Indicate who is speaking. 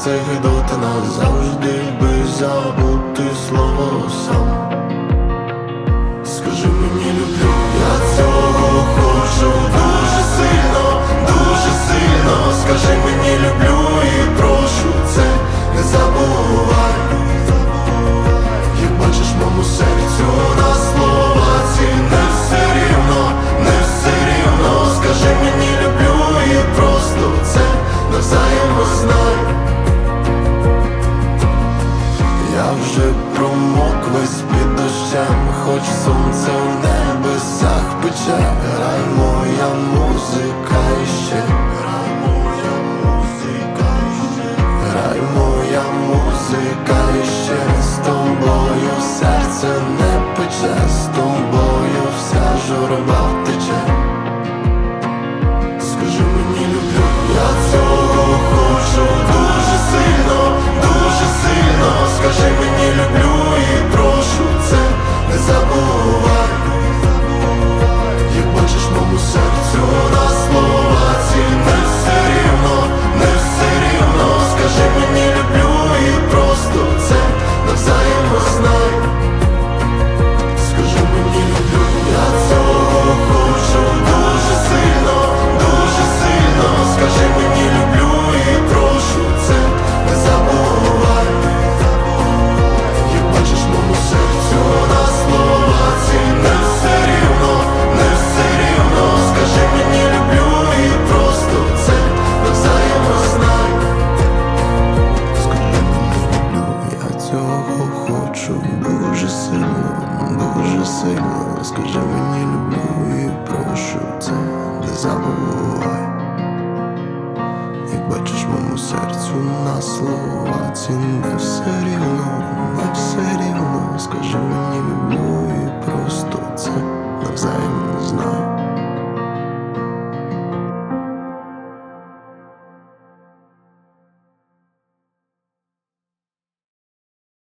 Speaker 1: цих доти назавжди, би забути слово сам. Скажи мені люблю, я цього хочу дуже сильно, дуже сильно. Скажи мені люблю і прошу, це не забувай. Як бачиш моєму серцю на слова ці не все рівно, не все рівно. Скажи мені люблю і просто це навзаєм знай. Я вже промок весь під дощем, хоч сонце в небесах пече. Грай моя музика іще, грай моя музика іще, грай моя музика іще. З тобою серце не пече, з тобою вся журба втече. Скажи мені люблю, я цього хочу дуже сильно, дуже сильно. Скажи мені люблю і прошу, це не забувай. Як бачиш моєму серцю на слова ці не все рівно, не все рівно. Скажи мені люблю і просто це навзаєм знай. Скажи мені люблю, я цього хочу дуже сильно, дуже сильно. Скажи мені люблю і прошу, це не забувай. Як бачиш моєму серцю на слова ці не все рівно, не все рівно. Скажи мені люблю і просто це навзаєм знай. Скажи мені люблю, я цього хочу дуже сильно, дуже сильно. Скажи мені люблю і прошу, це не забувай. Як бачиш моєму серцю на слова ці не все рівно, не все рівно. Скажи мені люблю